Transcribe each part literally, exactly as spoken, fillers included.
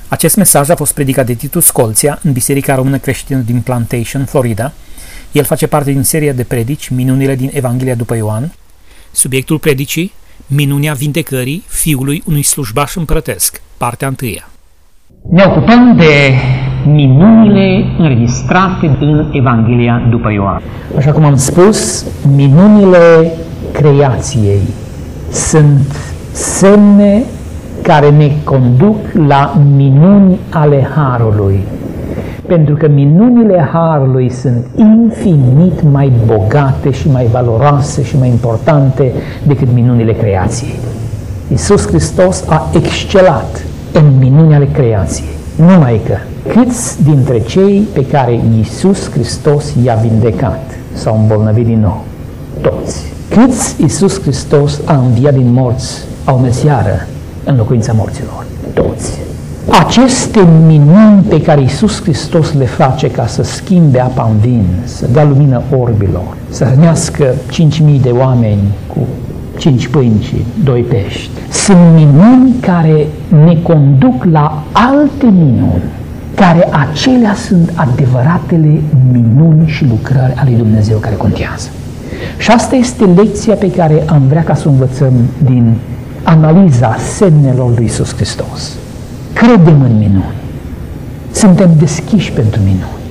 Acest mesaj a fost predicat de Titus Scolția în Biserica Română Creștină din Plantation, Florida. El face parte din seria de predici Minunile din Evanghelia după Ioan. Subiectul predicii: Minunea vindecării fiului unui slujbaș împărătesc, partea întâia. Ne ocupăm de minunile înregistrate în Evanghelia după Ioan. Așa cum am spus, minunile creației sunt semne care ne conduc la minuni ale Harului. Pentru că minunile Harului sunt infinit mai bogate și mai valoroase și mai importante decât minunile creației. Iisus Hristos a excelat în minuni ale creației. Numai că câți dintre cei pe care Iisus Hristos i-a vindecat s-au îmbolnăvit din nou? Toți. Câți Iisus Hristos a înviat din morți au mers iară în locuința morților? Toți. Aceste minuni pe care Iisus Hristos le face ca să schimbe apa în vin, să dea lumină orbilor, să hrănească cinci mii de oameni cu cinci pâini și doi pești, sunt minuni care ne conduc la alte minuni, care acelea sunt adevăratele minuni și lucrări ale lui Dumnezeu care contează. Și asta este lecția pe care am vrea ca să o învățăm din analiza semnelor lui Iisus Hristos. Credem în minuni. Suntem deschiși pentru minuni.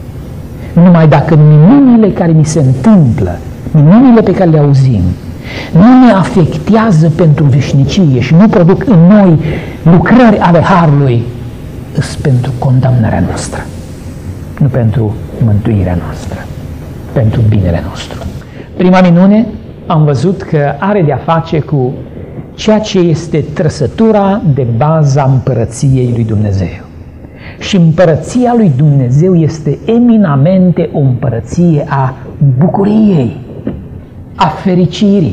Numai dacă minunile care ni se întâmplă, minunile pe care le auzim, nu ne afectează pentru veșnicie și nu produc în noi lucrări ale Harului, îs pentru condamnarea noastră, nu pentru mântuirea noastră, pentru binele nostru. Prima minune am văzut că are de-a face cu ceea ce este trăsătura de baza împărăției lui Dumnezeu. Și împărăția lui Dumnezeu este eminamente o împărăție a bucuriei, a fericirii.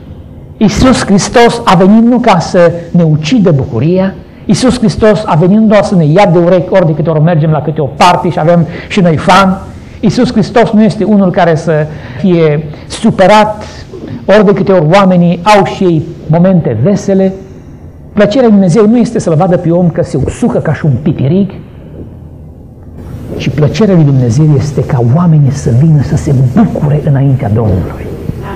Iisus Hristos a venit nu ca să ne ucidă bucuria, Iisus Hristos a venit nu doar să ne ia de urechi ori de câte ori mergem la câte o party și avem și noi fan. Iisus Hristos nu este unul care să fie supărat ori de câte ori oamenii au și ei momente vesele. Plăcerea lui Dumnezeu nu este să-L vadă pe om că se usucă ca și un pipirig, ci plăcerea lui Dumnezeu este ca oamenii să vină să se bucure înaintea Domnului.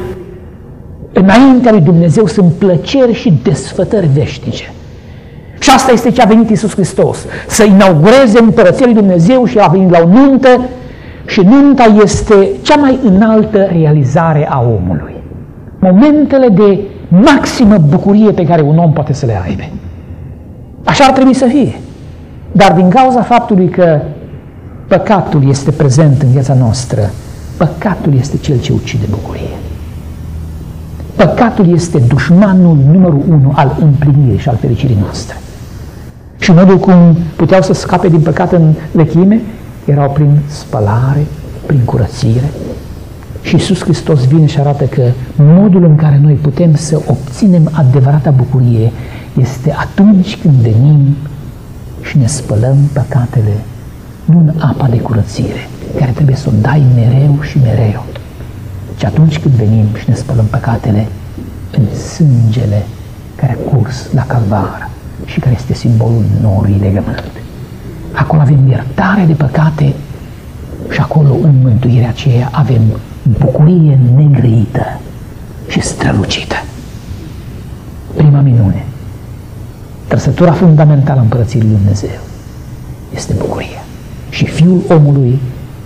Înaintea lui Dumnezeu sunt plăceri și desfătări veșnice. Și asta este ce a venit Iisus Hristos, să inaugureze împărăția lui Dumnezeu, și a venit la o nuntă și nunta este cea mai înaltă realizare a omului. Momentele de maximă bucurie pe care un om poate să le aibă. Așa ar trebui să fie. Dar din cauza faptului că păcatul este prezent în viața noastră, păcatul este cel ce ucide bucurie. Păcatul este dușmanul numărul unu al împlinirii și al fericirii noastre. Și modul cum puteau să scape din păcat în vechime erau prin spălare, prin curățire. Și Iisus Hristos vine și arată că modul în care noi putem să obținem adevărata bucurie este atunci când venim și ne spălăm păcatele, nu în apa de curățire, care trebuie să o dai mereu și mereu, ci atunci când venim și ne spălăm păcatele în sângele care a curs la Calvar și care este simbolul noului legământ. Acolo avem iertare de păcate și acolo, în mântuirea aceea, avem bucurie negrăită și strălucită. Prima minune, trăsătura fundamentală a împărăției lui Dumnezeu, este bucuria. Și Fiul omului,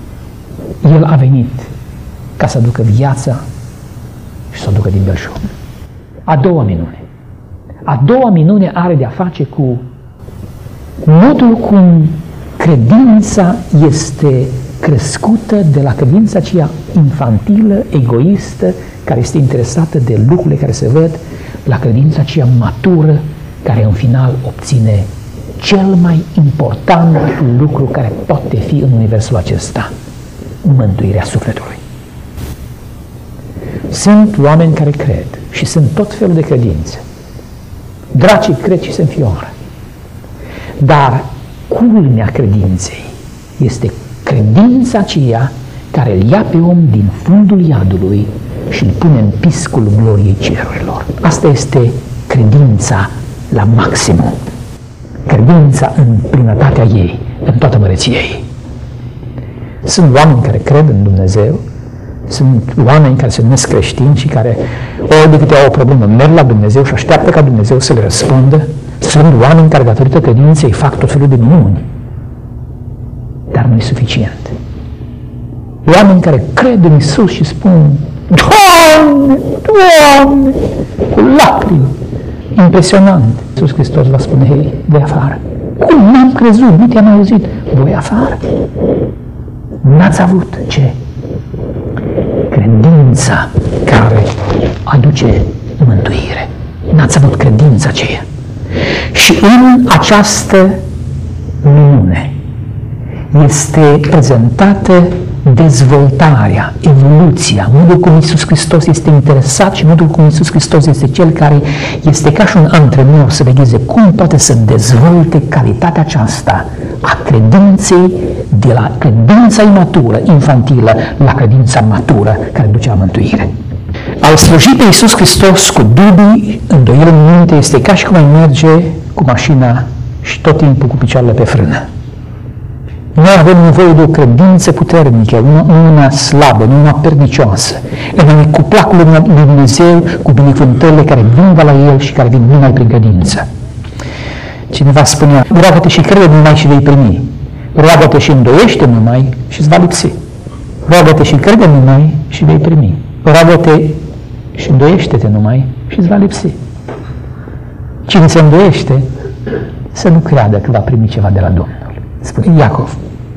El a venit ca să aducă viața și să o ducă din belșug. A doua minune. A doua minune are de-a face cu modul cum credința este crescută de la credința aceea infantilă, egoistă, care este interesată de lucrurile care se văd, la credința aceea matură, care în final obține cel mai important lucru care poate fi în universul acesta: mântuirea sufletului. Sunt oameni care cred și sunt tot felul de credințe. Dracii cred și se înfioară. Dar culmea credinței este credința aceea care îl ia pe om din fundul iadului și îl pune în piscul gloriei cerurilor. Asta este credința la maximum. credința în plinătatea ei, în toată măreția ei. Sunt oameni care cred în Dumnezeu, sunt oameni care se numesc creștini și care, ori de câte au o problemă, merg la Dumnezeu și așteaptă ca Dumnezeu să le răspundă. Sunt oameni care, datorită credinței, fac tot felul de minuni. Dar nu e suficient. Oameni care cred în Iisus și spun, Doamne, Doamne, cu lacrimi. Impresionant. Iisus Hristos va spune, hei, voi afară. Cum? N-am crezut, nu te-am auzit. Voi afară. N-ați avut ce? Credința care aduce mântuire. N-ați avut credința aceea. Și în această minune este prezentată dezvoltarea, evoluția, modul cum Iisus Hristos este interesat și modul cum Iisus Hristos este Cel care este ca și un antrenor să vegheze cum poate să dezvolte calitatea aceasta a credinței, de la credința imatură, infantilă, la credința matură care duce la mântuire. A sluji pe Iisus Hristos cu dubii, îndoieli în minte, este ca și cum ai merge cu mașina și tot timpul cu picioarele pe frână. Noi avem nevoie de o credință puternică, nu una slabă, nu una pernicioasă, în a ne cupla cu lui Dumnezeu, cu binecuvântările care vin de la El și care vin numai prin credință. Cineva spunea, roagă-te și crede numai și vei primi. Roagă-te și îndoiește numai și îți va lipsi. Roagă-te și crede numai și vei primi. Roagă-te și îndoiește-te numai și îți va lipsi. Cine se îndoiește, să nu creadă că va primi ceva de la Domnul. Spune Iacov.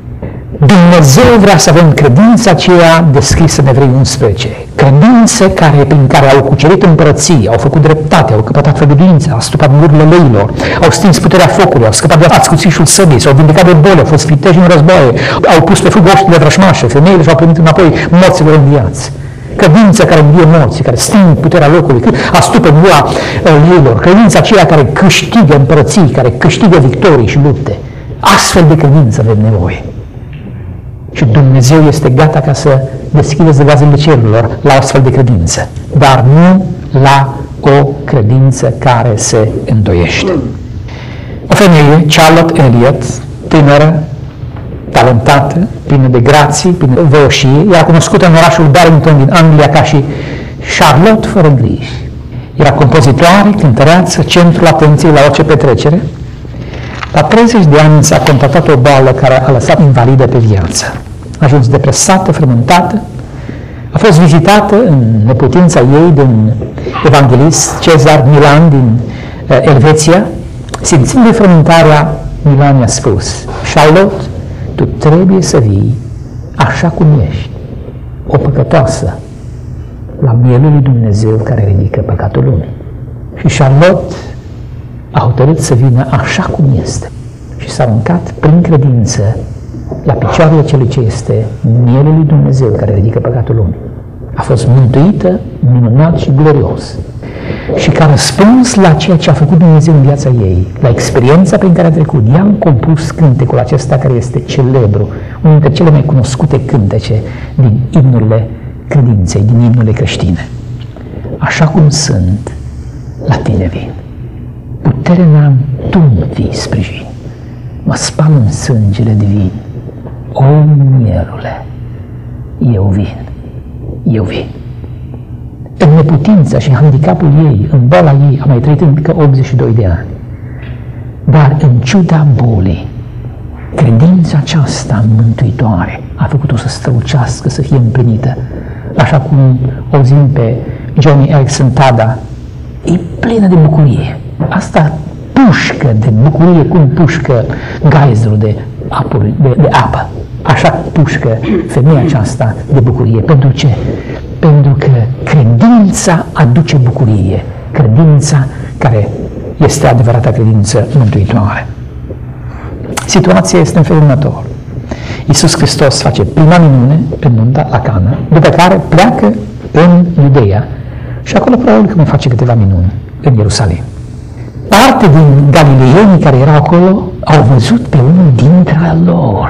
Dumnezeu vrea să avem credința aceea descrisă în Evrei unsprezece. Credință care, prin care au cucerit împărății, au făcut dreptate, au căpătat făgăduință, au stupat mururile leilor, au stins puterea focului, au scăpat de ascuțișul săbii, s-au vindecat de boli, au fost viteji în războaie, au pus pe fugă oștile vrășmașe, femeile și-au primit înapoi morților în viață. Credința care învie morții, care sting puterea locului, astupă mura leilor, credința aceea care câștigă împărății, care câștigă victorii și lupte. Astfel de credință avem nevoie. Și Dumnezeu este gata ca să deschidă zăgazele cerurilor la o astfel de credință, dar nu la o credință care se îndoiește. O femeie, Charlotte Elliott, tânără, talentată, plină de grații, plină de voioșie, era cunoscută în orașul Barrington din Anglia ca și Charlotte fără griji. Era compozitoare, cântăreață, centrul atenției la orice petrecere. La treizeci de ani s-a contactat o boală care a lăsat invalidă pe viață. A ajuns depresată, frământată. A fost vizitată în neputința ei de un evanghelist, Cezar Milan din uh, Elveția. Simțind de frământarea, Milan i-a spus, Charlotte, tu trebuie să vii așa cum ești, o păcătoasă, la mielul lui Dumnezeu care ridică păcatul lumii. Și Charlotte a hotărât să vină așa cum este și s-a aruncat prin credință la picioarele celui ce este mielul lui Dumnezeu care ridică păcatul lumii. A fost mântuită, minunat și glorios. Și ca răspuns la ceea ce a făcut Dumnezeu în viața ei, la experiența prin care a trecut, ea a compus cântecul acesta care este celebru, unul dintre cele mai cunoscute cântece din imnurile credinței, din imnurile creștine. Așa cum sunt, la tine vin. Putere n-am, tu-mi fii sprijin. Mă spal în sângele divin. O, mielule, eu vin, eu vin. În neputința și handicapul ei, în boala ei, a mai trăit încă optzeci și doi de ani. Dar în ciuda bolii, credința aceasta mântuitoare a făcut-o să strălucească, să fie împlinită. Așa cum o zim pe Johnny Erickson Tada, e plină de bucurie. Asta pușcă de bucurie, cum pușcă gaizerul de, apuri, de, de apă. Așa pușcă femeia aceasta de bucurie. Pentru ce? Pentru că credința aduce bucurie. Credința care este adevărata credință mântuitoare. Situația este în felul următor. Iisus Hristos face prima minune pe nunta la Cana, după care pleacă în Iudeea și acolo probabil că mai face câteva minuni în Ierusalim. Parte din galileienii care erau acolo au văzut pe unul dintre lor,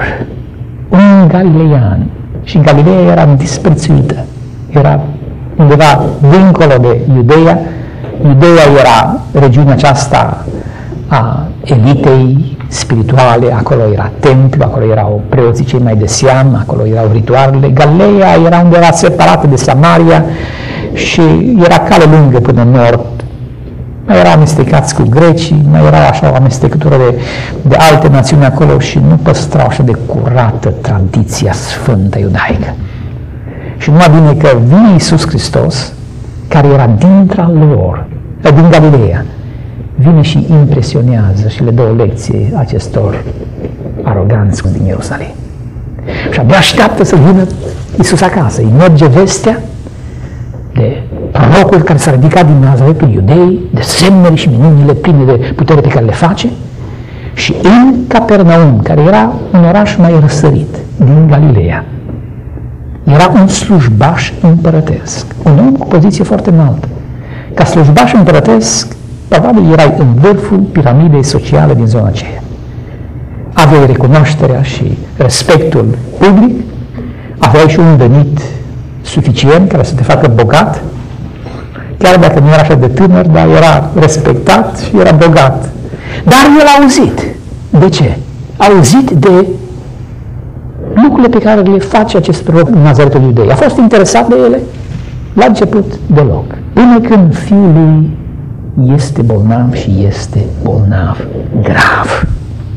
un galileian, și Galileea era disprețuită, era undeva dincolo de Iudeea. Iudeea era regiunea aceasta a elitei spirituale, acolo era templu, acolo erau preoții cei mai de seamă, acolo erau ritualele. Galileea era undeva separată de Samaria și era cale lungă până în nord. Mai erau amestecați cu grecii, mai era așa o amestecătură de, de alte națiuni acolo și nu păstrau așa de curată tradiția sfântă iudaică. Și numai bine că vine Iisus Hristos, care era dintre lor, din Galileea, vine și impresionează și le dă o lecție acestor aroganți din Ierusalim. Și abia așteaptă să vină Iisus acasă. Îi merge vestea de prorocul care s-a ridicat din Nazaretul Iudei, de semnele și minunile pline de putere pe care le face, și în Capernaum, care era un oraș mai răsărit din Galileea, era un slujbaș împărătesc, un om cu poziție foarte înaltă. Ca slujbaș împărătesc, probabil erai în vârful piramidei sociale din zona aceea. Aveai recunoașterea și respectul public, aveai și un venit suficient care să te facă bogat, chiar dacă nu era așa de tânăr, dar era respectat și era bogat. Dar el a auzit. De ce? A auzit de lucrurile pe care le face acest proroc în Nazaretul Iudei. A fost interesat de ele la început deloc. Până când fiul lui este bolnav și este bolnav grav.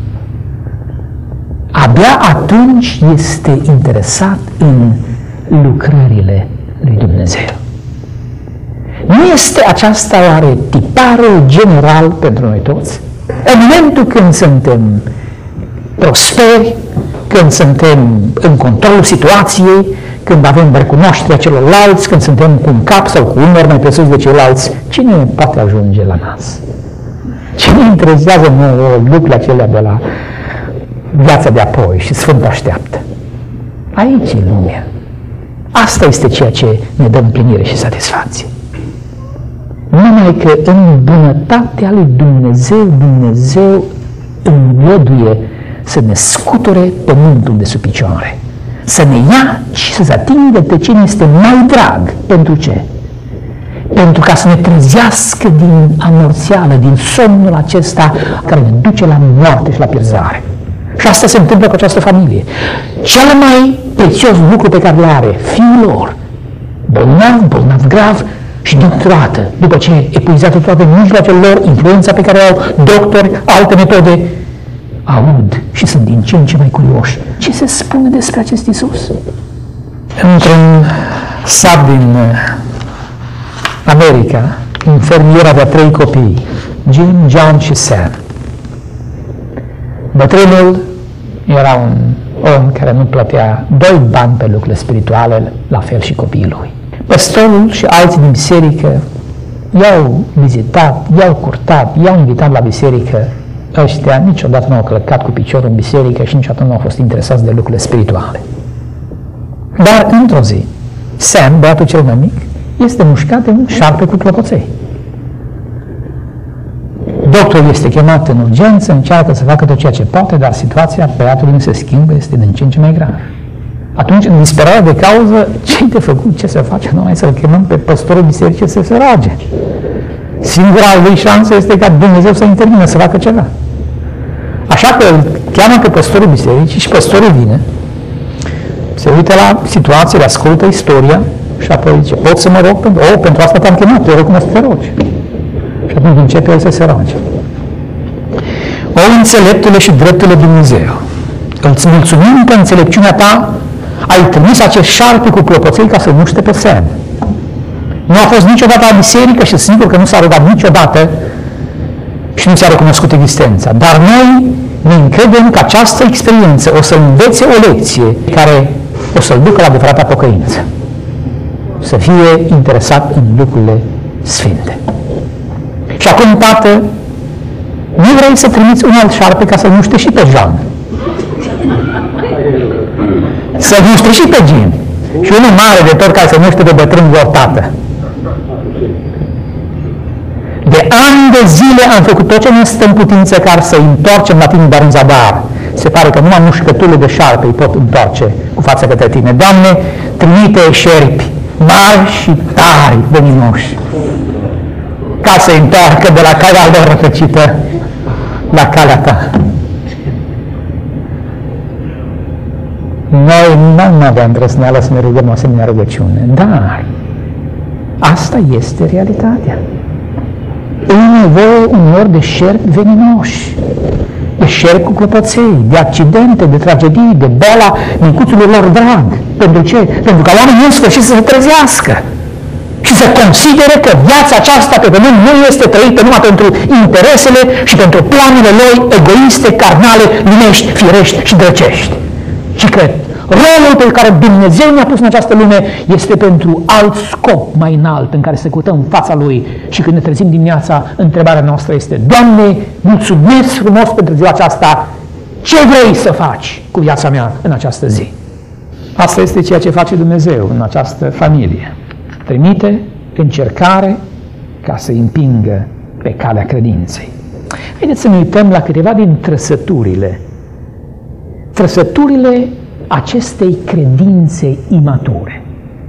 Abia atunci este interesat în lucrările lui Dumnezeu. Nu este aceasta oare tiparul general pentru noi toți? În momentul când suntem prosperi, când suntem în controlul situației, când avem recunoașterea celorlalți, când suntem cu un cap sau cu umăr mai presus de ceilalți, cine poate ajunge la nas? Cine interesează lucrurile acelea de la viața de apoi și Sfânt așteaptă? Aici e lumea. Asta este ceea ce ne dă împlinire și satisfacție. Numai că în bunătatea lui Dumnezeu, Dumnezeu îngăduie să ne scuture pământul de sub picioare, să ne ia și să se atingă pe cine este mai drag. Pentru ce? Pentru ca să ne trezească din amorțeală, din somnul acesta care ne duce la moarte și la pierzare. Și asta se întâmplă cu această familie. Cel mai prețios lucru pe care le are fiul lor, bolnav, bolnav grav, și dintr-o dată, după ce epuizată toate mijloacele lor, influența pe care au doctori, alte metode, aud și sunt din ce în ce mai curioși. Ce se spune despre acest Iisus? Într-un sat din America, infermiera avea trei copii, Jim, John și Sam. Bătrânul era un om care nu plătea doi bani pe lucrurile spirituale, la fel și copiii lui. Păstorul și alții din biserică i-au vizitat, i-au curtat, i-au invitat la biserică. Ăștia niciodată nu au călcat cu piciorul în biserică și niciodată nu au fost interesați de lucrurile spirituale. Dar într-o zi, Sam, băiatul cel mai mic, este mușcat de un șarpe cu clopoței. Doctorul este chemat în urgență, încearcă să facă tot ceea ce poate, dar situația băiatului nu se schimbă, este din ce în ce mai grav. Atunci, în disperare de cauză, ce-i de făcut, ce să face? Numai să-l chemăm pe păstorul bisericii să se roage. Singura lui șansă este ca Dumnezeu să intervină, să facă ceva. Așa că îl cheamă pe păstorul bisericii și păstorul vine, se uită la situație, le ascultă istoria și apoi zice, pot să mă rog? Pentru, oh, pentru asta te-am chemat, te rog cum să te rogi. Și atunci începe el să se roage. O, înțeleptule și dreptule Dumnezeu, îți mulțumim că înțelepciunea ta ai trimis acest șarpe cu clopoței ca să muște pe Sam. Nu a fost niciodată la biserică și sigur că nu s-a rugat niciodată și nu ți-a recunoscut existența. Dar noi ne încredem că această experiență o să învețe o lecție care o să-l ducă la adevărata pocăință. Să fie interesat în lucrurile sfinte. Și acum, Tată, nu vrei să trimiți un alt șarpe ca să-l muște și pe John. Să-l muște și pe Jim. Și unul mare de tot care să muște pe bătrânul lor tată. De ani de zile am făcut tot ce ne stă în putință ca să-i întoarcem la tine, dar în zadar. Se pare că numai mușcăturile de șarpe îi pot întoarce cu fața către tine. Doamne, trimite șerpi mari și tari, veninoși, ca să-i întoarcă de la calea lor rătăcită la calea ta. Noi nu avem îndrăzneală să ne rugăm o asemenea rugăciune, dar asta este realitatea. E nevoie uneori de șerpi veninoși, de șerpi cu clopoței, de accidente, de tragedii, de boala micuțului lor drag. Pentru ce? Pentru ca oamenii în sfârșit să se trezească și să considere că viața aceasta pe pământ nu este trăită numai pentru interesele și pentru planurile lor egoiste, carnale, lumești, firești și drăcești. Și că rolul pe care Dumnezeu ne-a pus în această lume este pentru alt scop mai înalt în care să căutăm în fața Lui. Și când ne trezim dimineața, întrebarea noastră este: Doamne, mulțumesc frumos pentru ziua aceasta, ce vrei să faci cu viața mea în această zi? Asta este ceea ce face Dumnezeu în această familie. Trimite încercare ca să îi împingă pe calea credinței. Haideți să ne uităm la câteva din trăsăturile, trăsăturile acestei credințe imature.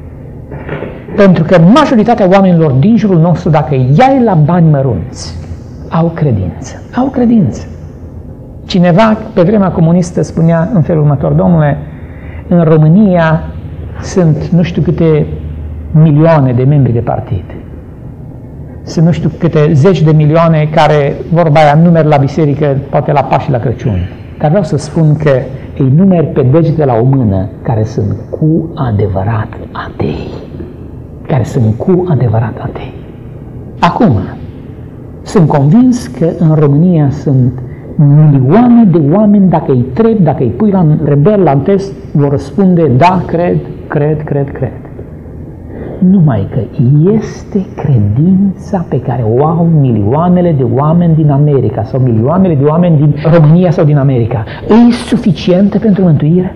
Pentru că majoritatea oamenilor din jurul nostru, dacă i-ai la bani mărunți, au credință. Au credință. Cineva pe vremea comunistă spunea în felul următor: domnule, în România sunt nu știu câte milioane de membri de partid. Sunt nu știu câte zeci de milioane care, vorba aia, numeri la biserică, poate la Paști și la Crăciun. Dar vreau să spun că îi numeri pe degete la o mână care sunt cu adevărat atei. Care sunt cu adevărat atei. Acum, sunt convins că în România sunt milioane de oameni, dacă îi trebuie, dacă îi pui la rebel, la test, vor răspunde: da, cred, cred, cred, cred. Numai că este credința pe care o au milioanele de oameni din America sau milioanele de oameni din România sau din America. E suficientă pentru mântuire?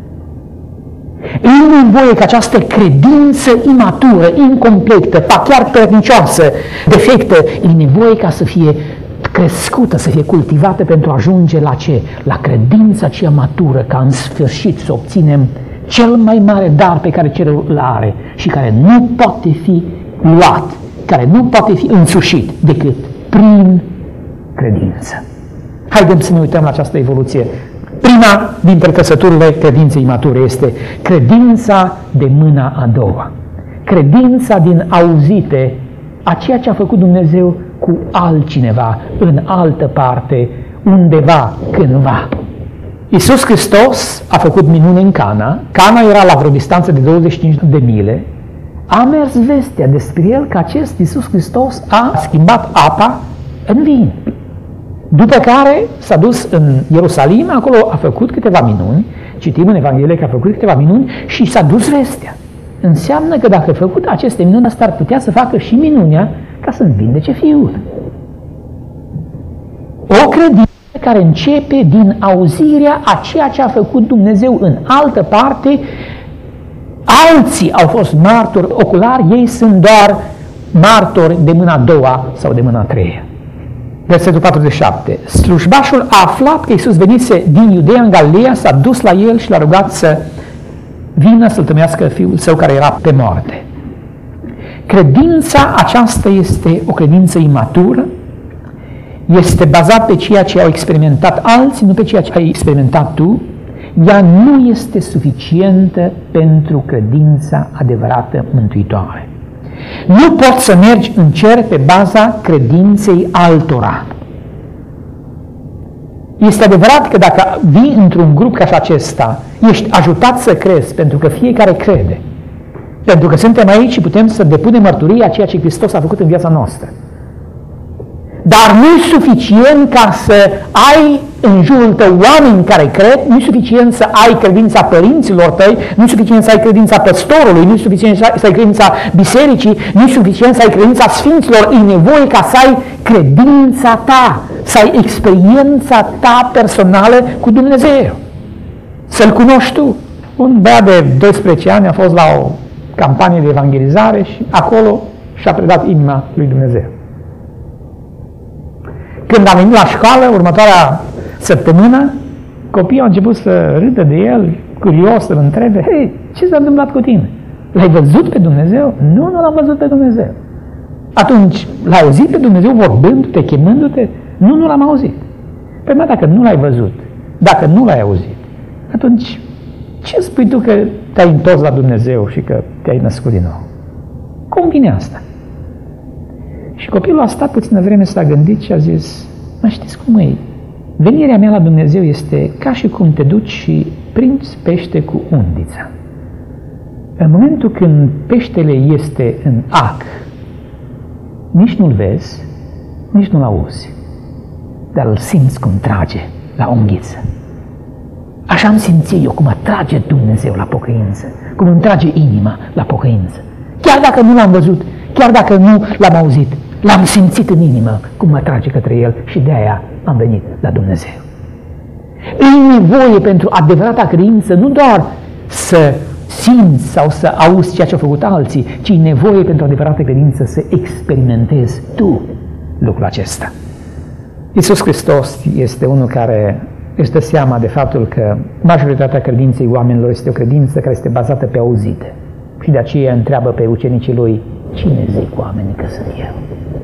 E nevoie ca această credință imatură, incompletă, pa chiar pernicioasă, defectă, e nevoie ca să fie crescută, să fie cultivată pentru a ajunge la ce? La credința aceea matură, ca în sfârșit să obținem cel mai mare dar pe care cerul îl are și care nu poate fi luat, care nu poate fi însușit decât prin credință. Haideți să ne uităm la această evoluție. Prima dintre trăsăturile credinței imature este credința de mâna a doua. Credința din auzite a ceea ce a făcut Dumnezeu cu altcineva, în altă parte, undeva, cândva. Iisus Hristos a făcut minune în Cana. Cana era la vreo distanță de douăzeci și cinci de mile. A mers vestea despre el că acest Iisus Hristos a schimbat apa în vin. După care s-a dus în Ierusalim, acolo a făcut câteva minuni. Citim în Evanghelie că a făcut câteva minuni și s-a dus vestea. Înseamnă că dacă a făcut aceste minuni, asta ar putea să facă și minunea ca să învindece fiul. O credință care începe din auzirea a ceea ce a făcut Dumnezeu în altă parte. Alții au fost martori oculari, ei sunt doar martori de mâna a doua sau de mâna a treia. Versetul patruzeci și șapte. Slujbașul a aflat că Iisus venise din Iudeea în Galileea, s-a dus la el și l-a rugat să vină să-l tămească fiul său care era pe moarte. Credința aceasta este o credință imatură, este bazat pe ceea ce au experimentat alții, nu pe ceea ce ai experimentat tu. Ea nu este suficientă pentru credința adevărată mântuitoare. Nu poți să mergi în cer pe baza credinței altora. Este adevărat că dacă vii într-un grup ca și acesta, ești ajutat să crezi, pentru că fiecare crede. Pentru că suntem aici și putem să depunem mărturie a ceea ce Hristos a făcut în viața noastră. Dar nu e suficient ca să ai în jurul tău oameni care cred, nu e suficient să ai credința părinților tăi, nu e suficient să ai credința păstorului, nu e suficient să ai credința bisericii, nu e suficient să ai credința sfinților, e nevoie ca să ai credința ta, să ai experiența ta personală cu Dumnezeu. Să-L cunoști tu. Un băiat de doisprezece ani a fost la o campanie de evangelizare și acolo și-a predat inima lui Dumnezeu. Când a venit la școală, următoarea săptămână, copiii au început să râdă de el, curios să-l întrebe: hei, ce s-a întâmplat cu tine? L-ai văzut pe Dumnezeu? Nu, nu l-am văzut pe Dumnezeu. Atunci, l-ai auzit pe Dumnezeu vorbându-te, chemându-te? Nu, nu l-am auzit. Păi mă, dacă nu l-ai văzut, dacă nu l-ai auzit, atunci ce spui tu că te-ai întors la Dumnezeu și că te-ai născut din nou? Cum vine asta? Și copilul a stat puțină vreme, s-a gândit și a zis, mă, știți cum e? Venirea mea la Dumnezeu este ca și cum te duci și prinzi pește cu undița. În momentul când peștele este în ac, nici nu-l vezi, nici nu-l auzi, dar îl simți cum trage la unghiță. Așa am simțit eu cum atrage Dumnezeu la pocăință, cum îmi trage inima la pocăință. Chiar dacă nu l-am văzut, chiar dacă nu l-am auzit, l-am simțit în inimă cum mă trage către El și de aia am venit la Dumnezeu. E nevoie pentru adevărata credință nu doar să simți sau să auzi ceea ce au făcut alții, ci e nevoie pentru adevărată credință să experimentezi tu lucrul acesta. Iisus Hristos este unul care își dă seama de faptul că majoritatea credinței oamenilor este o credință care este bazată pe auzite. Și de aceea întreabă pe ucenicii lui, cine zic oamenii că sunt eu?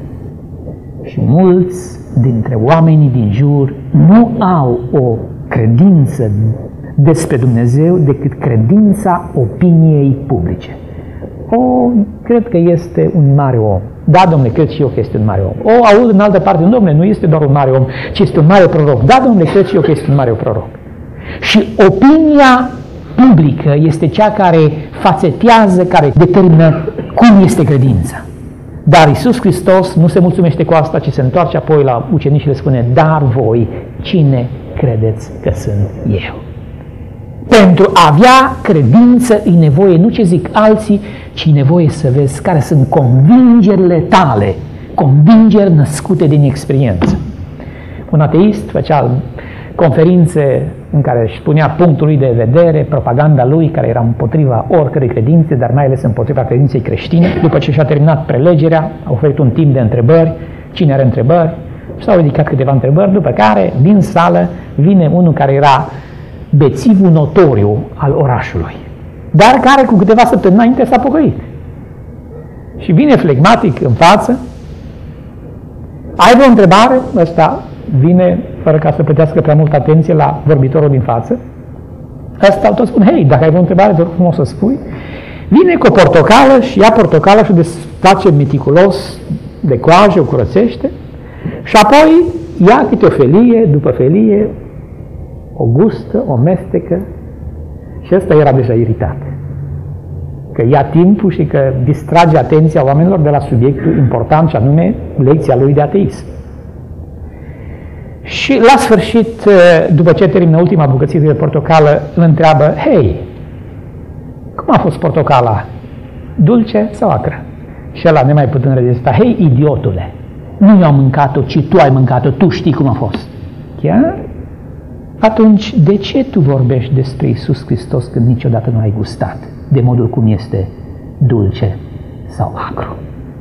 Și mulți dintre oamenii din jur nu au o credință despre Dumnezeu decât credința opiniei publice. O, cred că este un mare om. Da, domnule, cred și eu că este un mare om. O, aud în altă parte, domnule, nu este doar un mare om, ci este un mare proroc. Da, domnule, cred și eu că este un mare proroc. Și opinia publică este cea care fațetează, care determină cum este credința. Dar Iisus Hristos nu se mulțumește cu asta, ci se întoarce apoi la ucenici și le spune, dar voi, cine credeți că sunt eu? Pentru a avea credință e nevoie, nu ce zic alții, ci e nevoie să vezi care sunt convingerile tale, convingeri născute din experiență. Un ateist făcea conferințe în care își spunea punctul lui de vedere, propaganda lui, care era împotriva oricărei credințe, dar mai ales împotriva credinței creștine. După ce și-a terminat prelegerea, a oferit un timp de întrebări, cine are întrebări, s-au ridicat câteva întrebări, după care, din sală, vine unul care era bețivul notoriu al orașului, dar care cu câteva săptămâni înainte s-a pocăit. Și vine flegmatic în față, ai vreo întrebare? Ăsta vine, fără ca să plătească prea multă atenție la vorbitorul din față. Ăsta tot spune, hei, dacă ai vreo întrebare, te rog frumos să spui. Vine cu o portocală și ia portocala și o desface meticulos de coajă, o curățește și apoi ia câte o felie după felie, o gustă, o mestecă și ăsta era deja iritat. Că ia timpul și că distrage atenția oamenilor de la subiectul important și anume lecția lui de ateism. Și la sfârșit, după ce termină ultima bucățică de portocală, îl întreabă, hei, cum a fost portocala? Dulce sau acră? Și ăla, nemai putând rezista, hei, idiotule, nu eu am mâncat-o, ci tu ai mâncat-o, tu știi cum a fost. Chiar? Atunci, de ce tu vorbești despre Iisus Hristos când niciodată nu ai gustat de modul cum este dulce sau acru?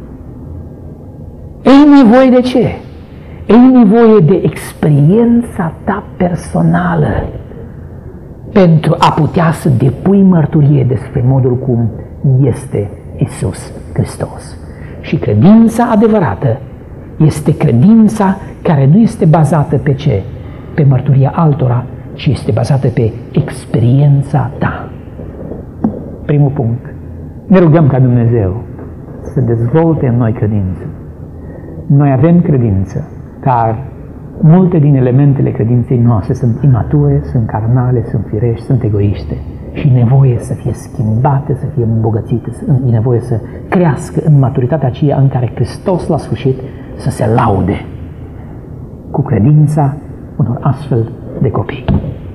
E nevoie de ce? E nevoie de experiența ta personală pentru a putea să depui mărturie despre modul cum este Iisus Hristos. Și credința adevărată este credința care nu este bazată pe ce? Pe mărturia altora, ci este bazată pe experiența ta. Primul punct. Ne rugăm ca Dumnezeu să dezvolte în noi credință. Noi avem credință, dar multe din elementele credinței noastre sunt imature, sunt carnale, sunt firești, sunt egoiste și nevoie să fie schimbate, să fie îmbogățite, e nevoie să crească în maturitatea aceea în care Hristos la sfârșit să se laude cu credința unor astfel de copii.